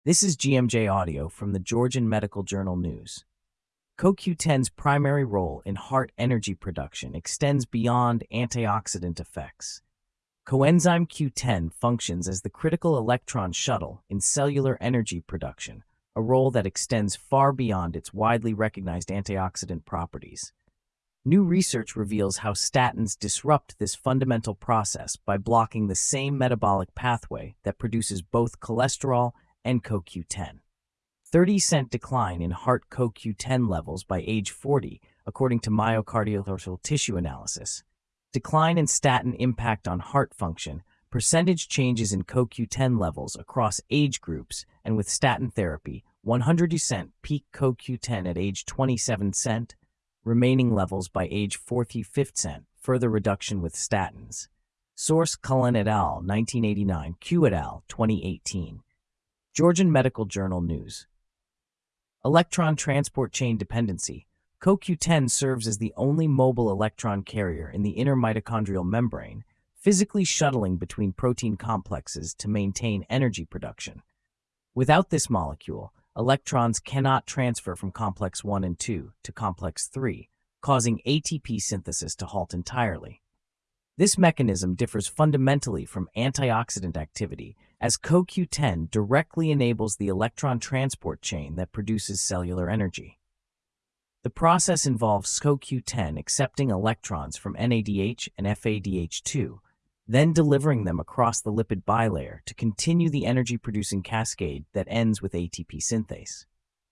This is GMJ Audio from the Georgian Medical Journal News. CoQ10's primary role in heart energy production extends beyond antioxidant effects. Coenzyme Q10 functions as the critical electron shuttle in cellular energy production, a role that extends far beyond its widely recognized antioxidant properties. New research reveals how statins disrupt this fundamental process by blocking the same metabolic pathway that produces both cholesterol and CoQ10. 30% decline in heart CoQ10 levels by age 40, according to myocardial tissue analysis. Decline in statin impact on heart function, percentage changes in CoQ10 levels across age groups, and with statin therapy, 100% peak CoQ10 at age 27%, remaining levels by age 45%, further reduction with statins. Source: Cullen et al., 1989, Q et al., 2018. Georgian Medical Journal News. Electron transport chain dependency. CoQ10 serves as the only mobile electron carrier in the inner mitochondrial membrane, physically shuttling between protein complexes to maintain energy production. Without this molecule, electrons cannot transfer from complex 1 and 2 to complex 3, causing ATP synthesis to halt entirely. This mechanism differs fundamentally from antioxidant activity, as CoQ10 directly enables the electron transport chain that produces cellular energy. The process involves CoQ10 accepting electrons from NADH and FADH2, then delivering them across the lipid bilayer to continue the energy-producing cascade that ends with ATP synthase.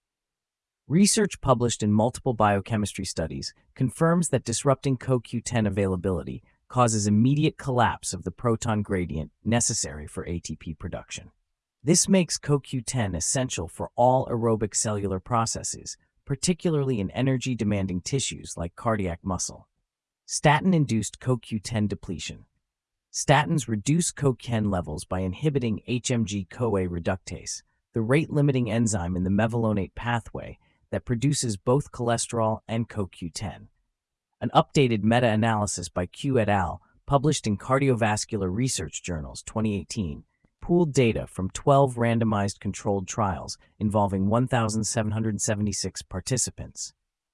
Research published in multiple biochemistry studies confirms that disrupting CoQ10 availability causes immediate collapse of the proton gradient necessary for ATP production. This makes CoQ10 essential for all aerobic cellular processes, particularly in energy-demanding tissues like cardiac muscle. Statin-induced CoQ10 depletion. Statins reduce CoQ10 levels by inhibiting HMG-CoA reductase, the rate-limiting enzyme in the mevalonate pathway that produces both cholesterol and CoQ10. An updated meta-analysis by Q et al., published in Cardiovascular Research Journals 2018, pooled data from 12 randomized controlled trials involving 1,776 participants.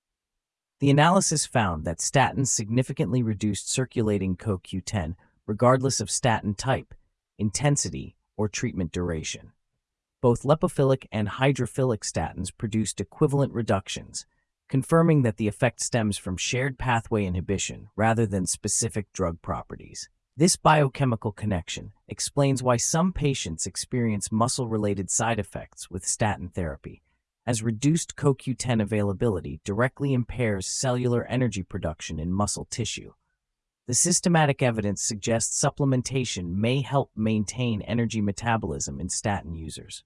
The analysis found that statins significantly reduced circulating CoQ10 regardless of statin type, intensity, or treatment duration. Both lipophilic and hydrophilic statins produced equivalent reductions, confirming that the effect stems from shared pathway inhibition rather than specific drug properties. This biochemical connection explains why some patients experience muscle-related side effects with statin therapy, as reduced CoQ10 availability directly impairs cellular energy production in muscle tissue. The systematic evidence suggests supplementation may help maintain energy metabolism in statin users.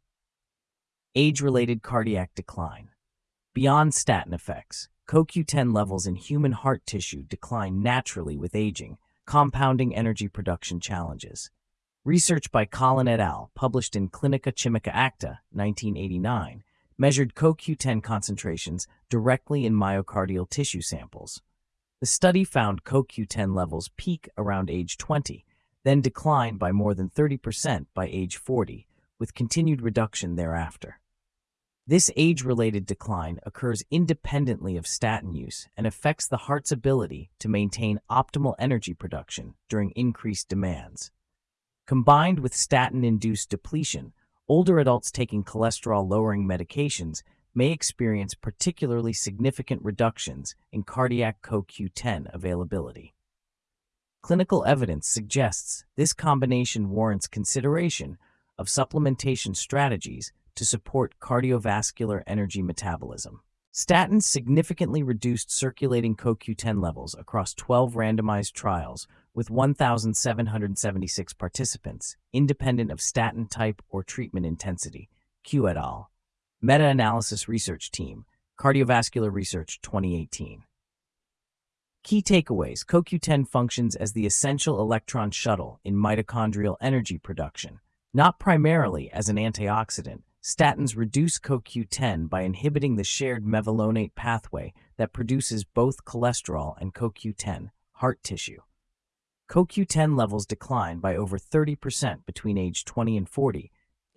Age-related cardiac decline. Beyond statin effects, CoQ10 levels in human heart tissue decline naturally with aging, compounding energy production challenges. Research by Cullen et al., published in Clinica Chimica Acta, 1989, measured CoQ10 concentrations directly in myocardial tissue samples. The study found CoQ10 levels peak around age 20, then decline by more than 30% by age 40, with continued reduction thereafter. This age-related decline occurs independently of statin use and affects the heart's ability to maintain optimal energy production during increased demands. Combined with statin-induced depletion, older adults taking cholesterol-lowering medications may experience particularly significant reductions in cardiac CoQ10 availability. Clinical evidence suggests this combination warrants consideration of supplementation strategies to support cardiovascular energy metabolism. Statins significantly reduced circulating CoQ10 levels across 12 randomized trials with 1,776 participants, independent of statin type or treatment intensity. Q et al. Meta-analysis research team, Cardiovascular Research 2018. Key takeaways: CoQ10 functions as the essential electron shuttle in mitochondrial energy production. Not primarily as an antioxidant, statins reduce CoQ10 by inhibiting the shared mevalonate pathway that produces both cholesterol and CoQ10, heart tissue. CoQ10 levels decline by over 30% between age 20 and 40,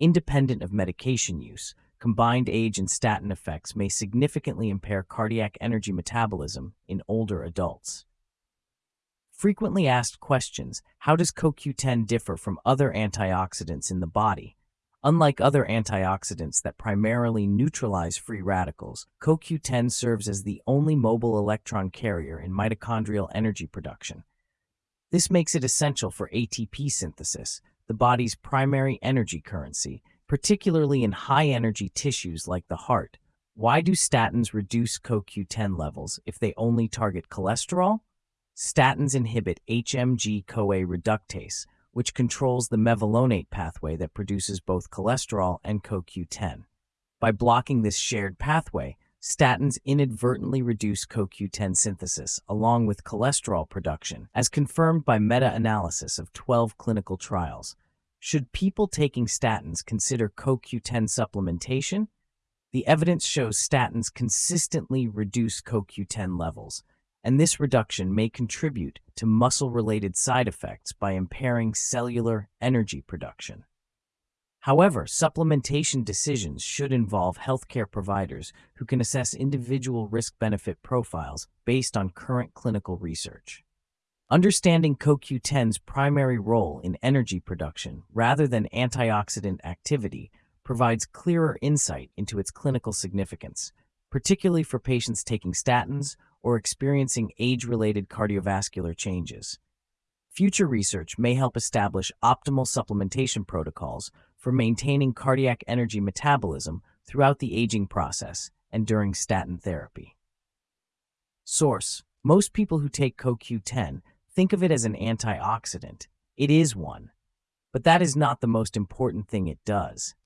Independent of medication use, combined age and statin effects may significantly impair cardiac energy metabolism in older adults. Frequently asked questions: how does CoQ10 differ from other antioxidants in the body? Unlike other antioxidants that primarily neutralize free radicals, CoQ10 serves as the only mobile electron carrier in mitochondrial energy production. This makes it essential for ATP synthesis, the body's primary energy currency, particularly in high-energy tissues like the heart. Why do statins reduce CoQ10 levels if they only target cholesterol? Statins inhibit HMG-CoA reductase, which controls the mevalonate pathway that produces both cholesterol and CoQ10. By blocking this shared pathway, statins inadvertently reduce CoQ10 synthesis along with cholesterol production, as confirmed by meta-analysis of 12 clinical trials. Should people taking statins consider CoQ10 supplementation? The evidence shows statins consistently reduce CoQ10 levels, and this reduction may contribute to muscle-related side effects by impairing cellular energy production. However, supplementation decisions should involve healthcare providers who can assess individual risk-benefit profiles based on current clinical research. Understanding CoQ10's primary role in energy production rather than antioxidant activity provides clearer insight into its clinical significance, particularly for patients taking statins or experiencing age-related cardiovascular changes. Future research may help establish optimal supplementation protocols for maintaining cardiac energy metabolism throughout the aging process and during statin therapy. Source: most people who take CoQ10 think of it as an antioxidant. It is one, but that is not the most important thing it does.